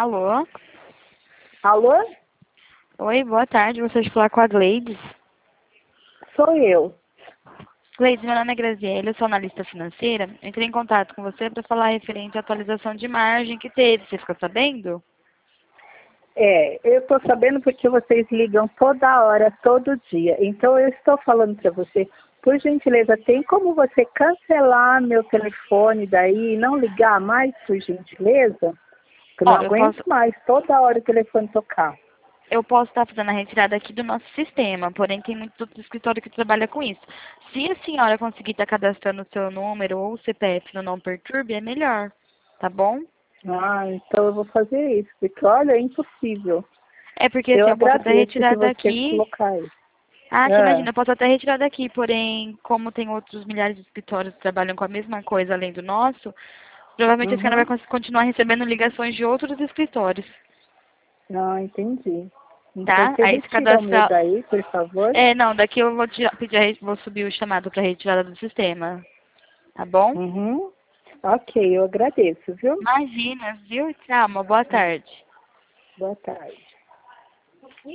Alô? Alô? Oi, boa tarde. Você falar com a Gleides? Sou eu. Gleides, meu nome é Graziele, eu sou analista financeira. Eu entrei em contato com você para falar referente à atualização de margem que teve. Você ficou sabendo? Eu estou sabendo porque vocês ligam toda hora, todo dia. Então eu estou falando para você, por gentileza, tem como você cancelar meu telefone daí e não ligar mais, por gentileza? Eu não Ó, aguento mais toda hora o telefone tocar. eu posso estar fazendo a retirada aqui do nosso sistema, porém tem muitos outros escritórios que trabalham com isso. Se a senhora conseguir estar cadastrando o seu número ou o CPF no Não Perturbe, é melhor, tá bom? Ah, então eu vou fazer isso, porque olha, é impossível. É porque Eu assim, eu posso até agradeço retirar se você daqui. colocar isso. Ah, que Ah, imagina, eu posso até retirar daqui, porém, como tem outros milhares de escritórios que trabalham com a mesma coisa além do nosso, provavelmente a senhora vai uhum. continuar recebendo ligações de outros escritórios, Não, entendi. Então tá? você Aí se retira o meu cadastrar. daí, por favor. É, não, daqui eu vou pedir, vou subir o chamado para retirada do sistema, tá bom? Uhum. Ok, eu agradeço, viu? Imagina, viu? Tchau, uma boa tarde. Boa tarde.